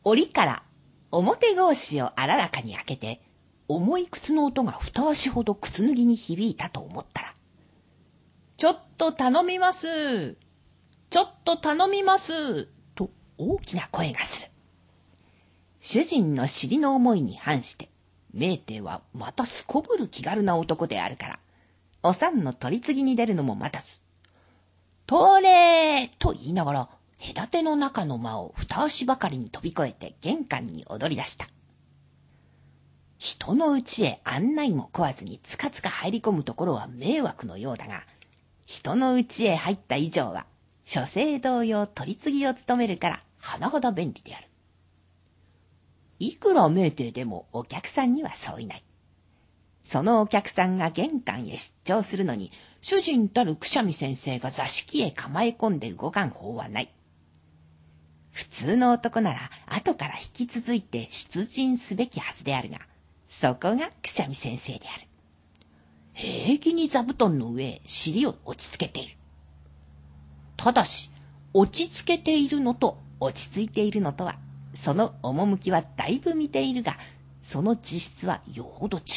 檻から表格子をあららかに開けて、重い靴の音が二足ほど靴脱ぎに響いたと思ったら、ちょっと頼みます。ちょっと頼みます。と大きな声がする。主人の尻の思いに反して、明帝はまたすこぶる気軽な男であるから、お産の取り次ぎに出るのも待たず、通れーと言いながら、隔ての中の間を二足ばかりに飛び越えて玄関に踊り出した。人の家へ案内も食わずにつかつか入り込むところは迷惑のようだが、人の家へ入った以上は、諸生同様取り次ぎを務めるから、甚だ便利である。いくら明帝でもお客さんにはそういない。そのお客さんが玄関へ出張するのに、主人たるくしゃみ先生が座敷へ構え込んで動かん法はない。普通の男なら後から引き続いて出陣すべきはずであるが、そこがくしゃみ先生である。平気に座布団の上へ尻を落ち着けている。ただし、落ち着けているのと落ち着いているのとは、その趣はだいぶ似ているが、その実質はよほど違う。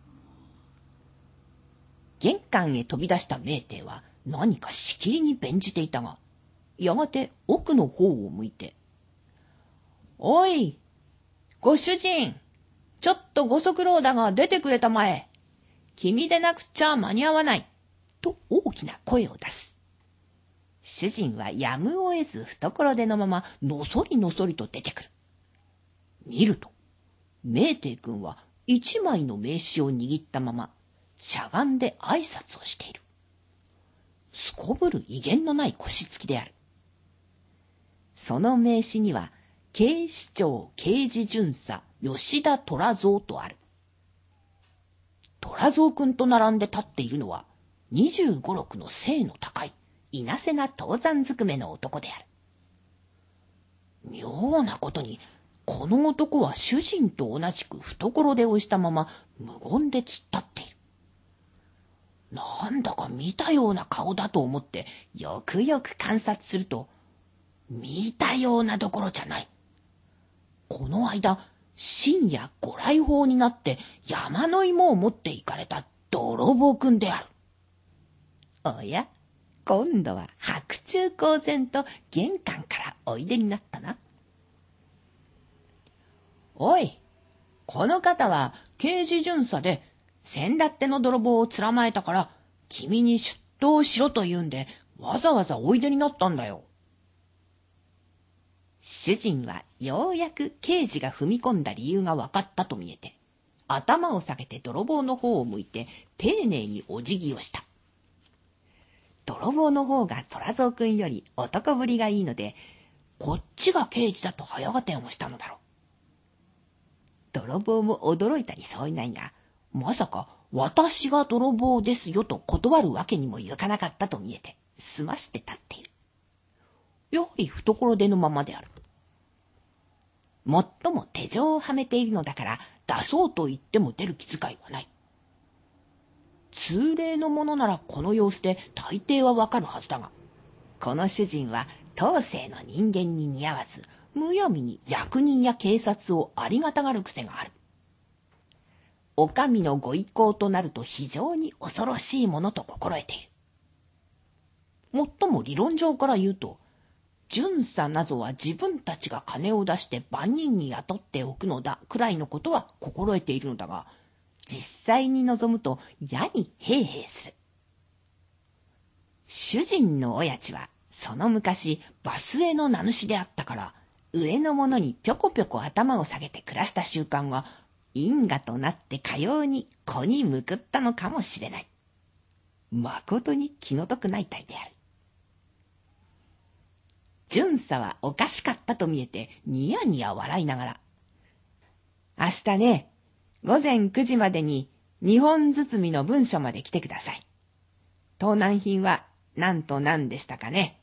玄関へ飛び出した明帝は何かしきりに弁じていたが、やがて奥の方を向いて、おい、ご主人、ちょっとご足労だが出てくれたまえ。君でなくちゃ間に合わない。と大きな声を出す。主人はやむを得ず懐手のままのそりのそりと出てくる。見ると、明帝君は一枚の名刺を握ったまま、しゃがんで挨拶をしている。すこぶる威厳のない腰つきである。その名刺には、警視庁刑事巡査吉田虎蔵とある。虎蔵くんと並んで立っているのは、25、6の背の高い、いなせな東山ずくめの男である。妙なことに、この男は主人と同じく懐手をしたまま無言で突っ立っている。なんだか見たような顔だと思ってよくよく観察すると、見たようなどころじゃない。この間、深夜ご来訪になって山の芋を持って行かれた泥棒くんである。おや、今度は白昼公然と玄関からおいでになったな。おい、この方は刑事巡査で、先だっての泥棒をつらまえたから、君に出頭しろと言うんで、わざわざおいでになったんだよ。主人はようやく刑事が踏み込んだ理由が分かったと見えて、頭を下げて泥棒の方を向いて丁寧にお辞儀をした。泥棒の方が虎蔵くんより男ぶりがいいので、こっちが刑事だと早合点をしたのだろう。泥棒も驚いたにそういないが、まさか私が泥棒ですよと断るわけにもいかなかったと見えて、済まして立っている。やはり懐手のままである。もっとも手錠をはめているのだから出そうと言っても出る気遣いはない。通例のものならこの様子で大抵はわかるはずだが、この主人は当世の人間に似合わず、むやみに役人や警察をありがたがる癖がある。お上のご意向となると非常に恐ろしいものと心得ている。もっとも理論上から言うと、巡査などは自分たちが金を出して万人に雇っておくのだくらいのことは心得ているのだが、実際に臨むとやにへいへいする。主人の親父はその昔バスへの名主であったから、上の者にぴょこぴょこ頭を下げて暮らした習慣が因果となってかように子に向くったのかもしれない。まことに気の毒ない体である。巡査はおかしかったと見えてニヤニヤ笑いながら、明日ね、午前9時までに2本包みの文書まで来てください。盗難品は何と何でしたかね。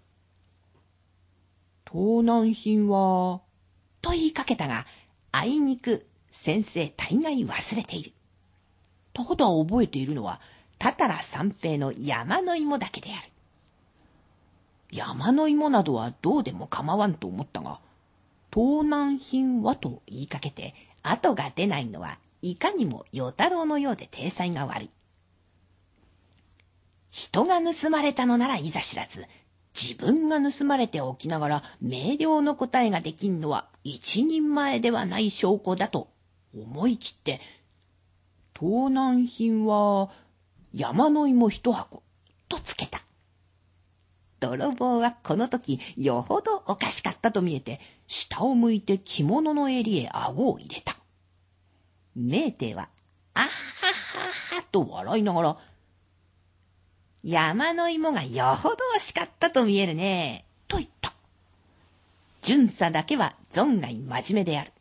盗難品は、と言いかけたが、あいにく先生大概忘れている。ただ覚えているのは、たたら三平の山の芋だけである。山の芋などはどうでも構わんと思ったが、 盗難品はと言いかけて、後が出ないのはいかにも与太郎のようで体裁が悪い。人が盗まれたのならいざ知らず、自分が盗まれておきながら明瞭の答えができんのは一人前ではない証拠だと思い切って、盗難品は山の芋一箱とつけた。泥棒はこの時よほどおかしかったと見えて、下を向いて着物の襟へ顎を入れた。名帝はあっはっはっはと笑いながら、山の芋がよほど惜しかったと見えるねと言った。巡査だけは存外真面目である。